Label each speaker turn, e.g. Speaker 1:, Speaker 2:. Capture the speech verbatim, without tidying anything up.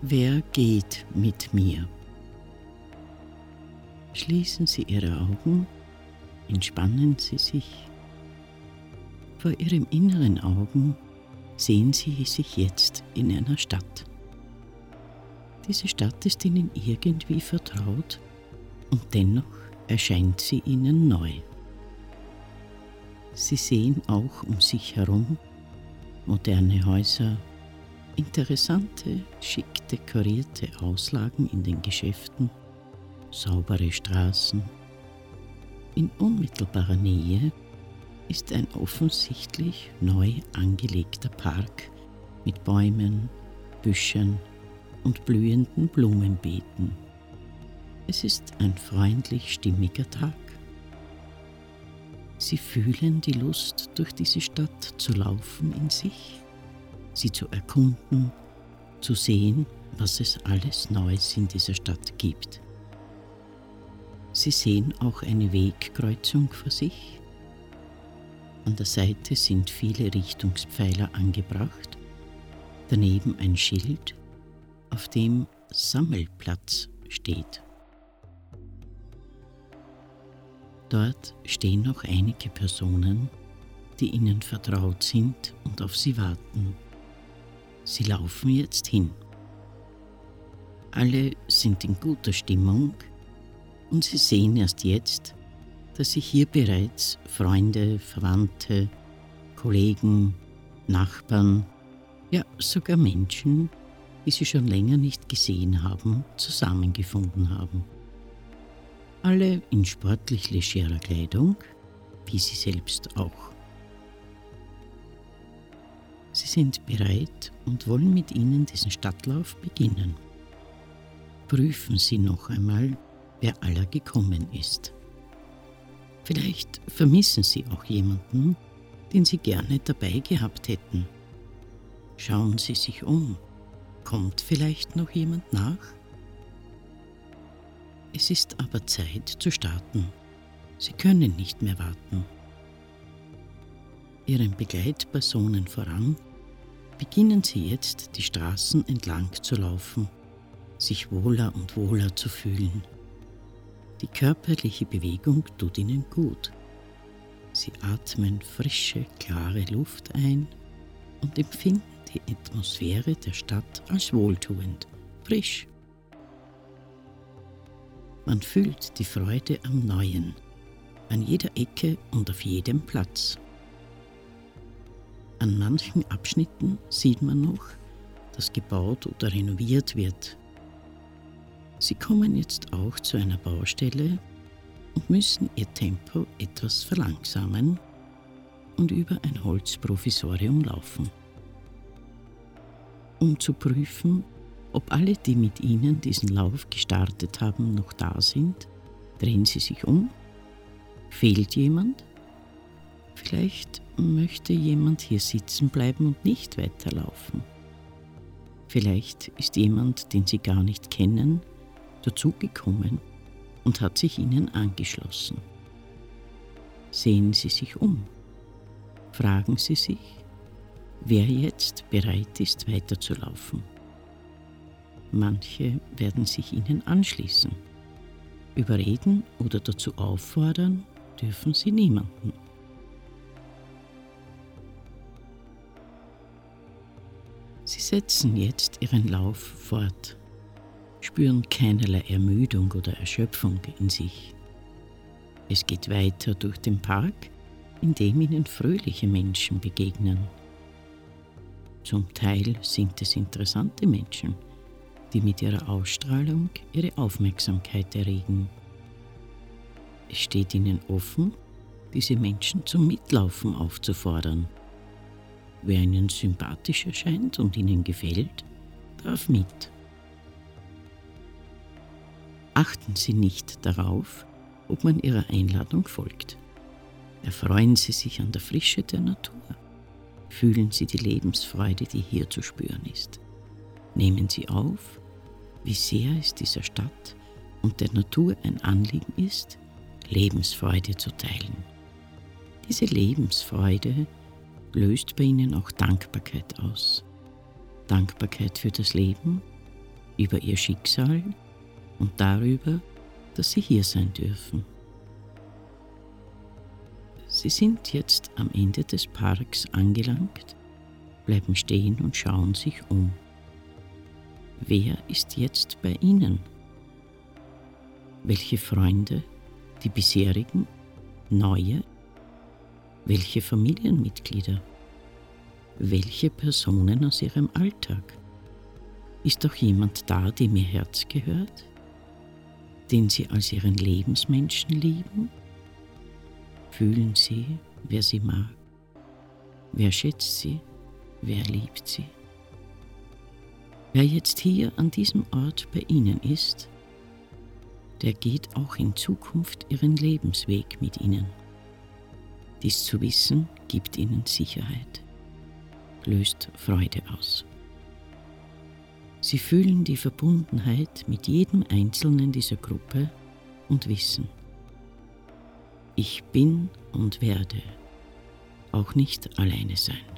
Speaker 1: Wer geht mit mir? Schließen Sie Ihre Augen, entspannen Sie sich. Vor Ihrem inneren Augen sehen Sie sich jetzt in einer Stadt. Diese Stadt ist Ihnen irgendwie vertraut und dennoch erscheint sie Ihnen neu. Sie sehen auch um sich herum moderne Häuser, interessante, schick dekorierte Auslagen in den Geschäften, saubere Straßen. In unmittelbarer Nähe ist ein offensichtlich neu angelegter Park mit Bäumen, Büschern und blühenden Blumenbeeten. Es ist ein freundlich stimmiger Tag. Sie fühlen die Lust, durch diese Stadt zu laufen in sich, sie zu erkunden, zu sehen, was es alles Neues in dieser Stadt gibt. Sie sehen auch eine Wegkreuzung vor sich. An der Seite sind viele Richtungspfeiler angebracht, daneben ein Schild, auf dem Sammelplatz steht. Dort stehen noch einige Personen, die Ihnen vertraut sind und auf Sie warten. Sie laufen jetzt hin. Alle sind in guter Stimmung und Sie sehen erst jetzt, dass sich hier bereits Freunde, Verwandte, Kollegen, Nachbarn, ja sogar Menschen, die Sie schon länger nicht gesehen haben, zusammengefunden haben. Alle in sportlich legerer Kleidung, wie Sie selbst auch. Sie sind bereit und wollen mit Ihnen diesen Stadtlauf beginnen. Prüfen Sie noch einmal, wer aller gekommen ist. Vielleicht vermissen Sie auch jemanden, den Sie gerne dabei gehabt hätten. Schauen Sie sich um. Kommt vielleicht noch jemand nach? Es ist aber Zeit zu starten. Sie können nicht mehr warten. Ihren Begleitpersonen voran beginnen Sie jetzt, die Straßen entlang zu laufen, sich wohler und wohler zu fühlen. Die körperliche Bewegung tut Ihnen gut. Sie atmen frische, klare Luft ein und empfinden die Atmosphäre der Stadt als wohltuend, frisch. Man fühlt die Freude am Neuen, an jeder Ecke und auf jedem Platz. An manchen Abschnitten sieht man noch, dass gebaut oder renoviert wird. Sie kommen jetzt auch zu einer Baustelle und müssen ihr Tempo etwas verlangsamen und über ein Holzprovisorium laufen. Um zu prüfen, ob alle, die mit Ihnen diesen Lauf gestartet haben, noch da sind, drehen Sie sich um. Fehlt jemand? Vielleicht möchte jemand hier sitzen bleiben und nicht weiterlaufen. Vielleicht ist jemand, den Sie gar nicht kennen, dazugekommen und hat sich Ihnen angeschlossen. Sehen Sie sich um. Fragen Sie sich, wer jetzt bereit ist, weiterzulaufen. Manche werden sich Ihnen anschließen. Überreden oder dazu auffordern dürfen Sie niemanden. Sie setzen jetzt Ihren Lauf fort, spüren keinerlei Ermüdung oder Erschöpfung in sich. Es geht weiter durch den Park, in dem Ihnen fröhliche Menschen begegnen. Zum Teil sind es interessante Menschen, die mit ihrer Ausstrahlung Ihre Aufmerksamkeit erregen. Es steht Ihnen offen, diese Menschen zum Mitlaufen aufzufordern. Wer Ihnen sympathisch erscheint und Ihnen gefällt, darf mit. Achten Sie nicht darauf, ob man Ihrer Einladung folgt. Erfreuen Sie sich an der Frische der Natur. Fühlen Sie die Lebensfreude, die hier zu spüren ist. Nehmen Sie auf, wie sehr es dieser Stadt und der Natur ein Anliegen ist, Lebensfreude zu teilen. Diese Lebensfreude löst bei Ihnen auch Dankbarkeit aus. Dankbarkeit für das Leben über ihr Schicksal und darüber, dass sie hier sein dürfen. Sie sind jetzt am Ende des Parks angelangt, bleiben stehen und schauen sich um. Wer ist jetzt bei Ihnen? Welche Freunde, die bisherigen, neue? Welche Familienmitglieder? Welche Personen aus Ihrem Alltag? Ist auch jemand da, dem Ihr Herz gehört, den Sie als Ihren Lebensmenschen lieben? Fühlen Sie, wer Sie mag? Wer schätzt Sie? Wer liebt Sie? Wer jetzt hier an diesem Ort bei Ihnen ist, der geht auch in Zukunft Ihren Lebensweg mit Ihnen. Dies zu wissen, gibt Ihnen Sicherheit, löst Freude aus. Sie fühlen die Verbundenheit mit jedem Einzelnen dieser Gruppe und wissen, ich bin und werde auch nicht alleine sein.